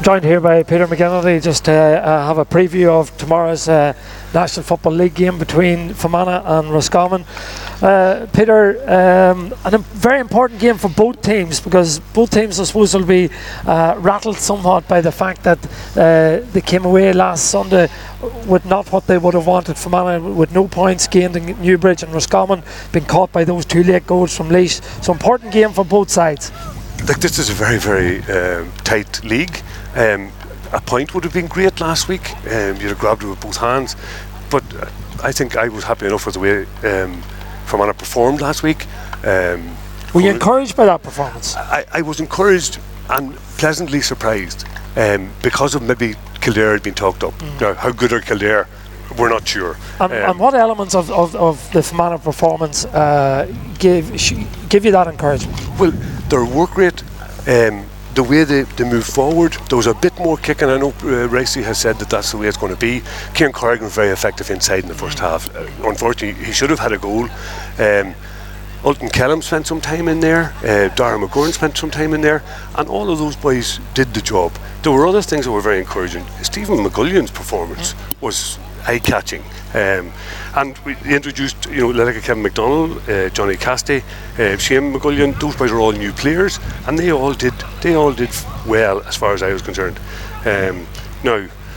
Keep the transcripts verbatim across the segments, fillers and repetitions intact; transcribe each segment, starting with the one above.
joined here by Peter McGinnity just to uh, have a preview of tomorrow's uh, National Football League game between Fermanagh and Roscommon. Uh, Peter, um, and a very important game for both teams, because both teams I suppose will be uh, rattled somewhat by the fact that uh, they came away last Sunday with not what they would have wanted. Fermanagh with no points gained in Newbridge, and Roscommon being caught by those two late goals from Laois. So important game for both sides. Like, this is a very, very um, tight league. Um, a point would have been great last week. Um, you'd have grabbed it with both hands. But uh, I think I was happy enough with the way um, Fermanagh performed last week. Um, Were you encouraged by that performance? I, I was encouraged and pleasantly surprised um, because of maybe Kildare had been talked up. Mm. Now, how good are Kildare? We're not sure. And, um, and what elements of, of, of the Fermanagh performance uh, give sh- give you that encouragement? Well, their work rate, um, the way they, they move forward, there was a bit more kicking. I know uh, Ricey has said that that's the way it's going to be. Kieran Corrigan was very effective inside in the first half. Uh, unfortunately, he should have had a goal. Um, Ulton Kellam spent some time in there, uh, Dara McGurn spent some time in there, and all of those boys did the job. There were other things that were very encouraging. Stephen McGullion's performance mm. was eye-catching, um, and we introduced, you know, like Kevin McDonald, uh, Johnny Casty, uh, Shane McGullion. Those boys are all new players, and they all did they all did well as far as I was concerned. Um, now,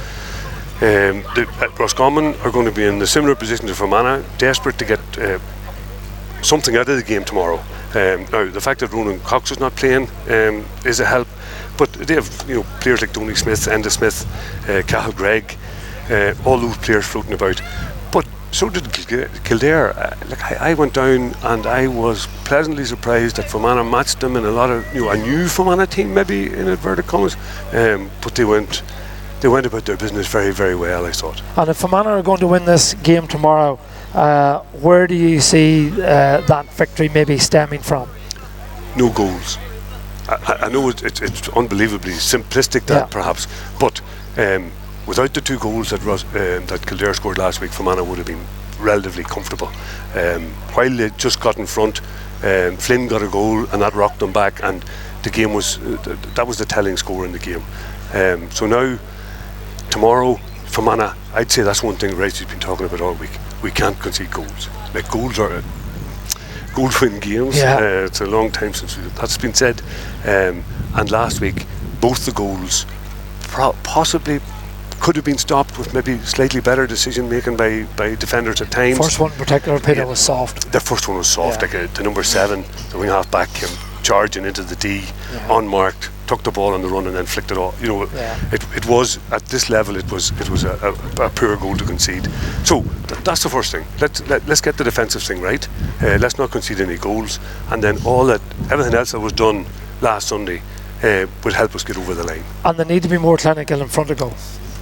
um, the uh, Roscommon are going to be in a similar position to Fermanagh, desperate to get uh, something out of the game tomorrow. Um, now, the fact that Ronan Cox is not playing um, is a help, but they have, you know, players like Tony Smith, Enda Smith, uh, Cathal Gregg. Uh, all those players floating about, but so did Kildare. Uh, like I, I went down and I was pleasantly surprised that Fermanagh matched them in a lot of, you know, a new Fermanagh team, maybe in inverted commas, um, but they went they went about their business very, very well, I thought. And if Fermanagh are going to win this game tomorrow, uh, where do you see uh, that victory maybe stemming from? No goals. I, I know it, it, it's unbelievably simplistic, that yeah. perhaps, but um, without the two goals that Ros- um, that Kildare scored last week, Fermanagh would have been relatively comfortable. Um, while they just got in front, um, Flynn got a goal and that rocked them back, and the game was uh, th- that was the telling score in the game. Um, so now, tomorrow, Fermanagh, I'd say that's one thing Ricey's been talking about all week. We can't concede goals. Like, goals are uh, goals win games. Yeah. Uh, it's a long time since we, that's been said. Um, and last week, both the goals pro- possibly could have been stopped with maybe slightly better decision making by, by defenders at times. First one in particular, Peter, yeah, was soft. The first one was soft, yeah. like uh, the number seven, the wing half back came charging into the D, yeah. unmarked, took the ball on the run and then flicked it off. You know, yeah. it it was at this level, it was it was a, a, a poor goal to concede. So th- that's the first thing. Let's let, let's get the defensive thing right. Uh, let's not concede any goals, and then all that everything else that was done last Sunday uh, will help us get over the line. And they need to be more clinical in front of goal.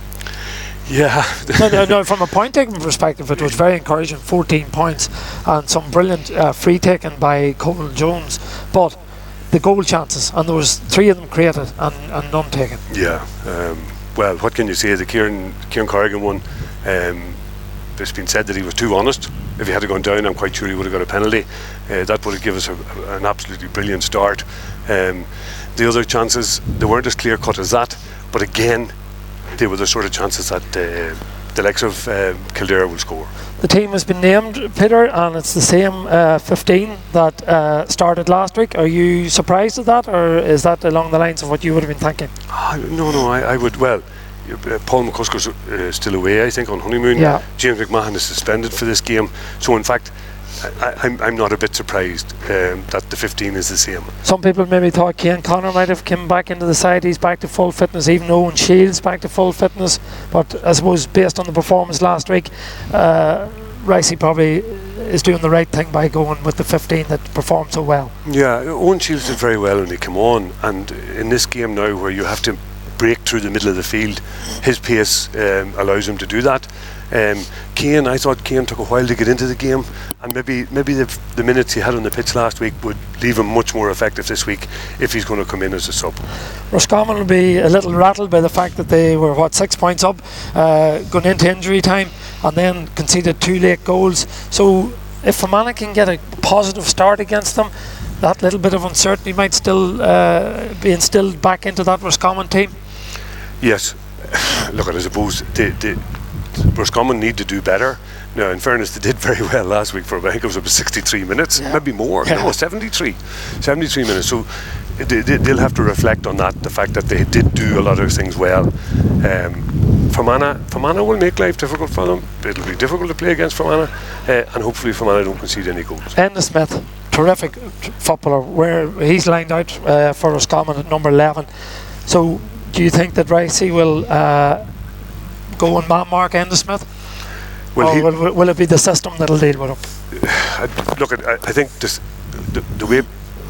Yeah. no, no, no, from a point taking perspective, it was very encouraging. fourteen points and some brilliant uh, free taken by Colin Jones, but the goal chances, and there was three of them created and, and none taken. Yeah. Um, well, what can you say? The Kieran Kieran Corrigan one. Um, it's been said that he was too honest. If he had gone down, I'm quite sure he would have got a penalty. Uh, that would have given us a, a, an absolutely brilliant start. Um, the other chances, they weren't as clear cut as that, but again, they were the sort of chances that uh, the likes of um, Kildare will score. The team has been named, Peter, and it's the same uh, fifteen that uh, started last week. Are you surprised at that, or is that along the lines of what you would have been thinking? Oh, no, no, I, I would, well, uh, Paul McCusker's uh, still away, I think, on honeymoon. Yeah. James McMahon is suspended for this game. So, in fact, I, I'm, I'm not a bit surprised um, that the fifteen is the same. Some people maybe thought Cian Connor might have come back into the side. He's back to full fitness, even Owen Shields back to full fitness. But I suppose based on the performance last week, uh, Ricey probably is doing the right thing by going with the fifteen that performed so well. Yeah, Owen Shields did very well when he came on, and in this game now where you have to break through the middle of the field, his pace um, allows him to do that. Um, Cian, I thought Cian took a while to get into the game, and maybe maybe the, the minutes he had on the pitch last week would leave him much more effective this week if he's going to come in as a sub. Roscommon will be a little rattled by the fact that they were what six points up uh, going into injury time and then conceded two late goals. So if Fermanagh can get a positive start against them, that little bit of uncertainty might still uh, be instilled back into that Roscommon team. Yes. Look, I suppose they, they, Roscommon need to do better. Now, in fairness, they did very well last week for I think it was about sixty-three minutes, yeah. maybe more. Yeah. No, seventy-three. seventy-three minutes. So they, they, they'll have to reflect on that, the fact that they did do a lot of things well. Um, Fermanagh, Fermanagh will make life difficult for them. It'll be difficult to play against Fermanagh, uh, and hopefully Fermanagh don't concede any goals. Enda Smith, terrific t- footballer, where he's lined out uh, for Roscommon at number eleven. So, do you think that Ricey will uh, go and man mark Enda Smith? Well, or he, will, will it be the system that'll deal with him? I, look, I, I think this, the, the way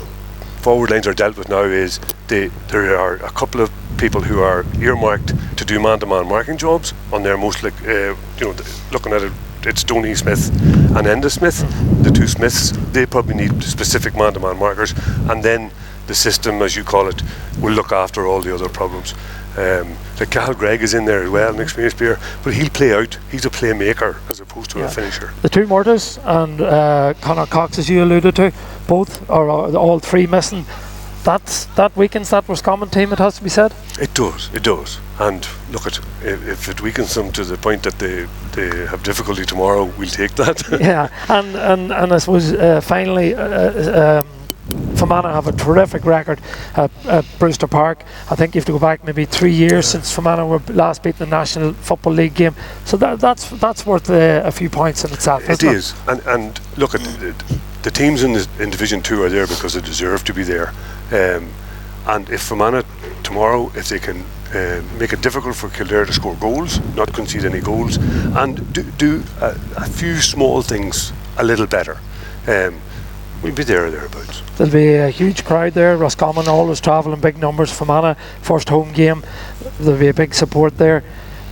forward lines are dealt with now is they, there are a couple of people who are earmarked to do man-to-man marking jobs on their most, like, uh, you know, the, looking at it, it's Stoney Smith and Enda Smith, mm-hmm. the two Smiths. They probably need specific man-to-man markers, and then the system, as you call it, will look after all the other problems. Um, like Cathal Gregg is in there as well, an experienced player, but he'll play out. He's a playmaker as opposed to yeah. a finisher. The two Murtaghs and uh, Conor Cox, as you alluded to, both or all three missing. That's that weakens that Roscommon team. It has to be said. It does. It does. And look at if, if it weakens them to the point that they they have difficulty tomorrow, we'll take that. yeah, and and and I suppose uh, finally. Uh, um, Fermanagh have a terrific record at, at Brewster Park. I think you have to go back maybe three years since Fermanagh were last beaten the National Football League game. So that, that's that's worth uh, a few points in itself. It is, it? and and look at the, the teams in, the, in Division Two are there because they deserve to be there. Um, and if Fermanagh tomorrow, if they can uh, make it difficult for Kildare to score goals, not concede any goals, and do, do a, a few small things a little better. Um, We'll be there or thereabouts. There'll be a huge crowd there. Roscommon always travel in big numbers. Fermanagh, first home game, there'll be a big support there.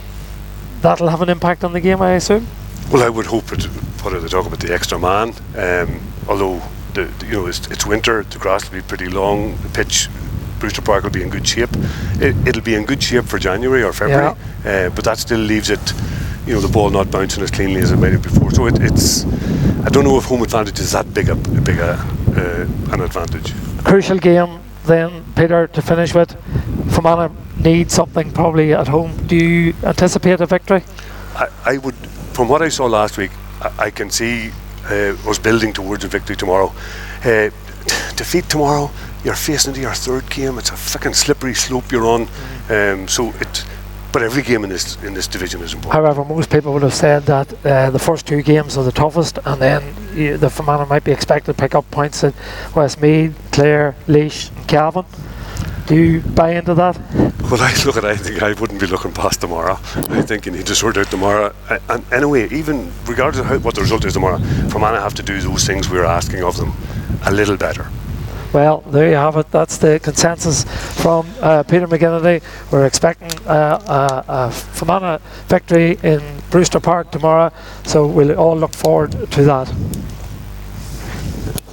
That'll have an impact on the game, I assume? Well, I would hope it. What do they talk about, the extra man? Um, although the, the, you know it's, it's winter, the grass will be pretty long. The pitch, Brewster Park will be in good shape. It, it'll be in good shape for January or February, yeah. uh, but that still leaves it. You know, the ball not bouncing as cleanly as it might have before. So it, it's. I don't know if home advantage is that big a big a, uh, an advantage. Crucial game then, Peter, to finish with. Fermanagh need something probably at home. Do you anticipate a victory? I, I would, from what I saw last week, I, I can see uh, us building towards a victory tomorrow. Uh, t- defeat tomorrow, you're facing into your third game. It's a fucking slippery slope you're on. Mm. Um, so it. But every game in this in this division is important. However, most people would have said that uh, the first two games are the toughest, and then you, the Fermanagh might be expected to pick up points at Westmeath, Clare, Laois and Cavan. Do you buy into that? Well, I look at I think I wouldn't be looking past tomorrow. I think you need to sort out tomorrow. Uh, and anyway, even regardless of how, what the result is tomorrow, Fermanagh have to do those things we're asking of them a little better. Well, there you have it. That's the consensus from uh, Peter McGinnity. We're expecting uh, a, a Fermanagh victory in Brewster Park tomorrow, so we'll all look forward to that.